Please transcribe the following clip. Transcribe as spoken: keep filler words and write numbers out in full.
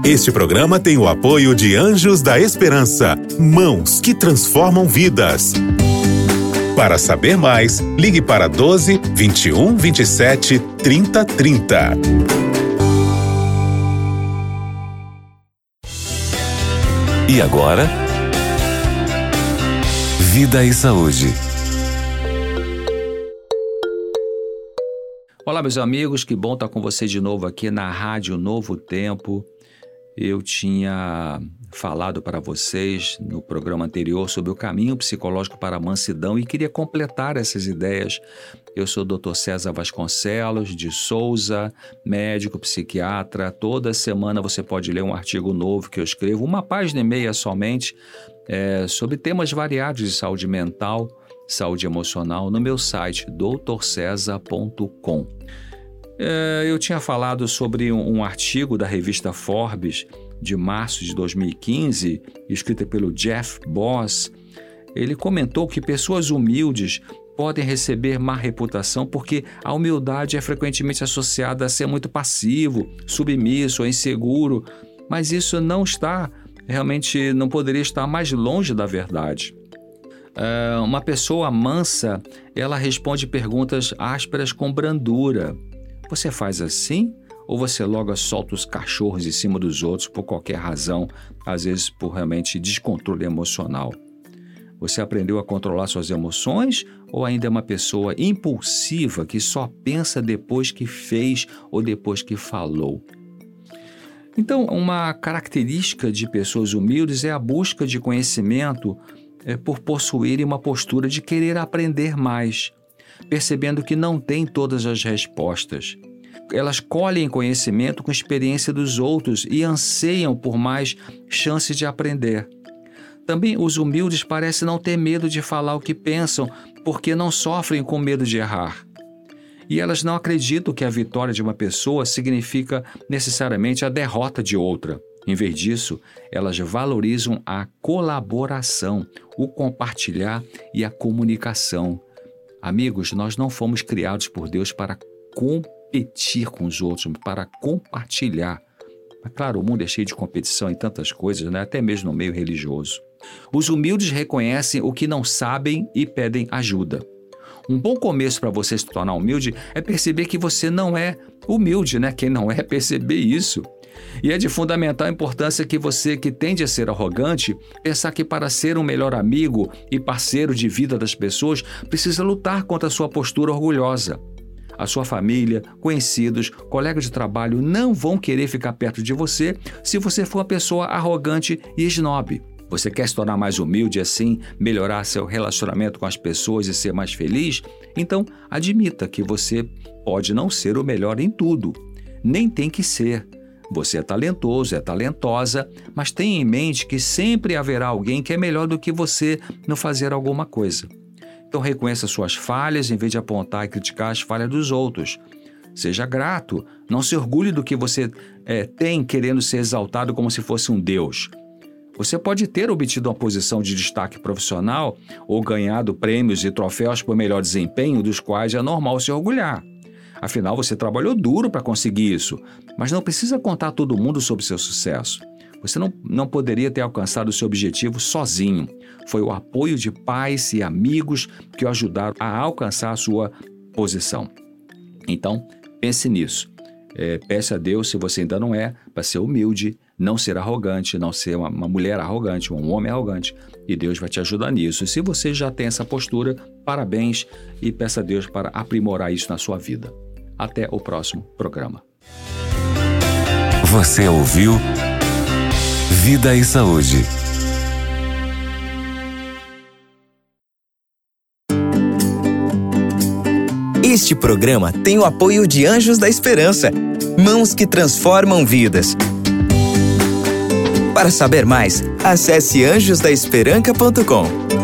Este programa tem o apoio de Anjos da Esperança, mãos que transformam vidas. Para saber mais, ligue para doze, vinte e um, vinte e sete, trinta, trinta. E agora, Vida e Saúde. Olá, meus amigos, que bom estar com vocês de novo aqui na Rádio Novo Tempo. Eu tinha falado para vocês no programa anterior sobre o caminho psicológico para a mansidão e queria completar essas ideias. Eu sou o doutor César Vasconcelos de Souza, médico, psiquiatra. Toda semana você pode ler um artigo novo que eu escrevo, uma página e meia somente, é, sobre temas variados de saúde mental, saúde emocional, no meu site doutor cesar ponto com. É, eu tinha falado sobre um, um artigo da revista Forbes de março de dois mil e quinze, escrita pelo Jeff Boss. Ele comentou que pessoas humildes podem receber má reputação porque a humildade é frequentemente associada a ser muito passivo, submisso ou inseguro, mas isso não está, realmente não poderia estar mais longe da verdade. É, uma pessoa mansa, ela responde perguntas ásperas com brandura. Você faz assim? Ou você logo solta os cachorros em cima dos outros por qualquer razão, às vezes por realmente descontrole emocional? Você aprendeu a controlar suas emoções ou ainda é uma pessoa impulsiva que só pensa depois que fez ou depois que falou? Então, uma característica de pessoas humildes é a busca de conhecimento é, por possuírem uma postura de querer aprender mais, percebendo que não tem todas as respostas. Elas colhem conhecimento com a experiência dos outros e anseiam por mais chances de aprender. Também os humildes parecem não ter medo de falar o que pensam, porque não sofrem com medo de errar. E elas não acreditam que a vitória de uma pessoa significa necessariamente a derrota de outra. Em vez disso, elas valorizam a colaboração, o compartilhar e a comunicação. Amigos, nós não fomos criados por Deus para competir com os outros, para compartilhar. Mas, claro, o mundo é cheio de competição em tantas coisas, né? Até mesmo no meio religioso. Os humildes reconhecem o que não sabem e pedem ajuda. Um bom começo para você se tornar humilde é perceber que você não é humilde, né? Quem não é, perceber isso. E é de fundamental importância que você, que tende a ser arrogante, pensar que para ser um melhor amigo e parceiro de vida das pessoas, precisa lutar contra a sua postura orgulhosa. A sua família, conhecidos, colegas de trabalho não vão querer ficar perto de você se você for uma pessoa arrogante e esnobe. Você quer se tornar mais humilde e assim melhorar seu relacionamento com as pessoas e ser mais feliz? Então, admita que você pode não ser o melhor em tudo. Nem tem que ser. Você é talentoso, é talentosa, mas tenha em mente que sempre haverá alguém que é melhor do que você no fazer alguma coisa. Então reconheça suas falhas em vez de apontar e criticar as falhas dos outros. Seja grato, não se orgulhe do que você é, tem querendo ser exaltado como se fosse um Deus. Você pode ter obtido uma posição de destaque profissional ou ganhado prêmios e troféus por melhor desempenho, dos quais é normal se orgulhar. Afinal, você trabalhou duro para conseguir isso, mas não precisa contar a todo mundo sobre seu sucesso. Você não, não poderia ter alcançado o seu objetivo sozinho. Foi o apoio de pais e amigos que o ajudaram a alcançar a sua posição. Então, pense nisso. É, peça a Deus, se você ainda não é, para ser humilde, não ser arrogante, não ser uma, uma mulher arrogante, um homem arrogante. E Deus vai te ajudar nisso. E se você já tem essa postura, parabéns e peça a Deus para aprimorar isso na sua vida. Até o próximo programa. Você ouviu Vida e Saúde. Este programa tem o apoio de Anjos da Esperança, mãos que transformam vidas. Para saber mais, acesse anjos da esperança ponto com.